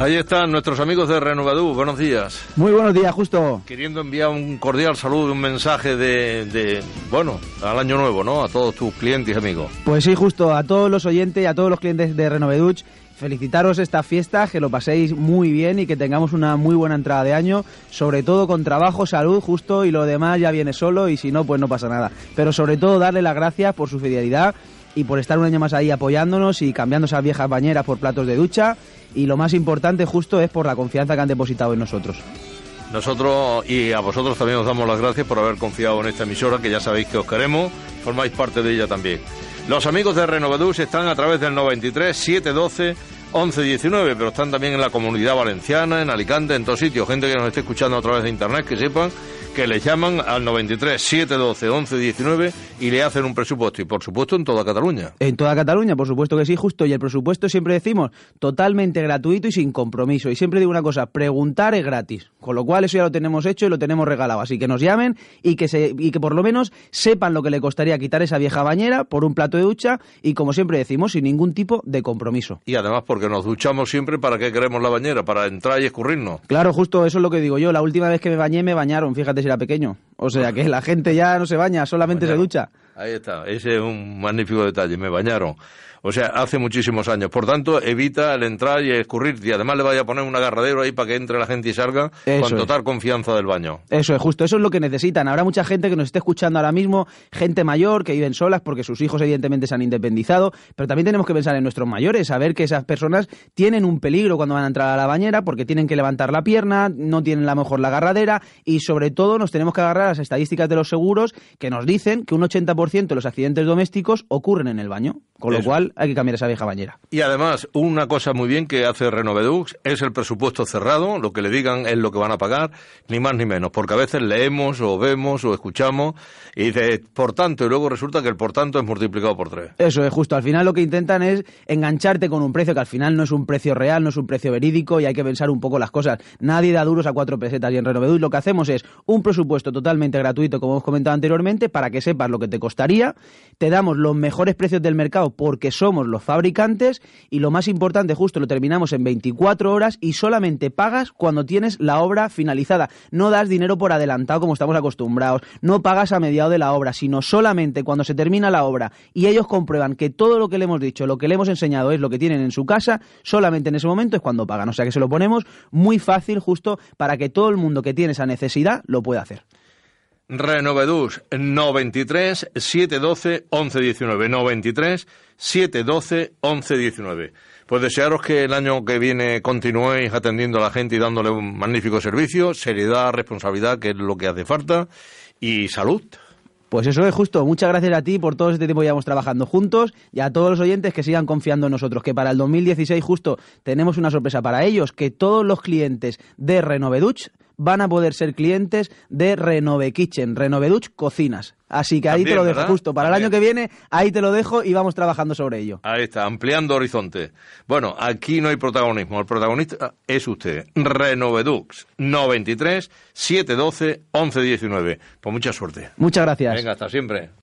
Ahí están nuestros amigos de Renovedú. Buenos días. Muy buenos días, Justo. Queriendo enviar un cordial saludo, un mensaje bueno, al año nuevo, ¿no? A todos tus clientes y amigos. Pues sí, Justo, a todos los oyentes y a todos los clientes de Renovedú, felicitaros esta fiesta, que lo paséis muy bien y que tengamos una muy buena entrada de año, sobre todo con trabajo, salud, Justo, y lo demás ya viene solo, y si no, pues no pasa nada. Pero sobre todo darle las gracias por su fidelidad y por estar un año más ahí apoyándonos y cambiando esas viejas bañeras por platos de ducha, y lo más importante, Justo, es por la confianza que han depositado en nosotros. Nosotros y a vosotros también os damos las gracias por haber confiado en esta emisora, que ya sabéis que os queremos, formáis parte de ella también. Los amigos de Renovedú están a través del 93 712 1119, pero están también en la Comunidad Valenciana, en Alicante, en todos sitios. Gente que nos esté escuchando a través de internet, que sepan que les llaman al 93 712 1119 y le hacen un presupuesto. Y por supuesto en toda Cataluña. En toda Cataluña, por supuesto que sí, Justo. Y el presupuesto, siempre decimos, totalmente gratuito y sin compromiso. Y siempre digo una cosa, preguntar es gratis. Con lo cual eso ya lo tenemos hecho y lo tenemos regalado. Así que nos llamen y que por lo menos sepan lo que le costaría quitar esa vieja bañera por un plato de ducha, y como siempre decimos, sin ningún tipo de compromiso. Y además porque nos duchamos siempre, ¿para qué queremos la bañera? Para entrar y escurrirnos. Claro, Justo, eso es lo que digo yo. La última vez que me bañé, me bañaron, fíjate si era pequeño. O sea que la gente ya no se baña, solamente se ducha. Ahí está, ese es un magnífico detalle, me bañaron. O sea, hace muchísimos años. Por tanto, evita el entrar y escurrirte. Y además le vaya a poner un agarradero ahí para que entre la gente y salga con total confianza del baño. Eso es, Justo. Eso es lo que necesitan. Habrá mucha gente que nos esté escuchando ahora mismo, gente mayor, que viven solas porque sus hijos evidentemente se han independizado. Pero también tenemos que pensar en nuestros mayores, saber que esas personas tienen un peligro cuando van a entrar a la bañera porque tienen que levantar la pierna, no tienen a lo mejor la agarradera, y sobre todo nos tenemos que agarrar a las estadísticas de los seguros que nos dicen que un 80% de los accidentes domésticos ocurren en el baño. Con lo cual hay que cambiar esa vieja bañera. Y además, una cosa muy bien que hace Renovedú es el presupuesto cerrado. Lo que le digan es lo que van a pagar, ni más ni menos, porque a veces leemos o vemos o escuchamos y dice por tanto, y luego resulta que el por tanto es multiplicado por 3. Eso es, Justo. Al final lo que intentan es engancharte con un precio que al final no es un precio real, no es un precio verídico, y hay que pensar un poco las cosas. Nadie da duros a 4 pesetas, y en Renovedú lo que hacemos es un presupuesto totalmente gratuito, como hemos comentado anteriormente, para que sepas lo que te costaría. Te damos los mejores precios del mercado porque somos los fabricantes, y lo más importante, Justo, lo terminamos en 24 horas y solamente pagas cuando tienes la obra finalizada. No das dinero por adelantado como estamos acostumbrados, no pagas a mediado de la obra, sino solamente cuando se termina la obra y ellos comprueban que todo lo que le hemos dicho, lo que le hemos enseñado es lo que tienen en su casa, solamente en ese momento es cuando pagan. O sea que se lo ponemos muy fácil, Justo, para que todo el mundo que tiene esa necesidad lo pueda hacer. Renovedú 93 712 1119 93 712 1119. Pues desearos que el año que viene continuéis atendiendo a la gente y dándole un magnífico servicio, seriedad, responsabilidad, que es lo que hace falta, y salud. Pues eso es, Justo. Muchas gracias a ti por todo este tiempo que llevamos trabajando juntos, y a todos los oyentes que sigan confiando en nosotros, que para el 2016, Justo, tenemos una sorpresa para ellos, que todos los clientes de Renovedú van a poder ser clientes de Renove Kitchen, Renovedú Cocinas. Así que ahí te lo dejo, ¿verdad? Justo. Para el año que viene, ahí te lo dejo y vamos trabajando sobre ello. Ahí está, ampliando horizonte. Bueno, aquí no hay protagonismo. El protagonista es usted. Renovedú 93 712 1119. Pues mucha suerte. Muchas gracias. Venga, hasta siempre.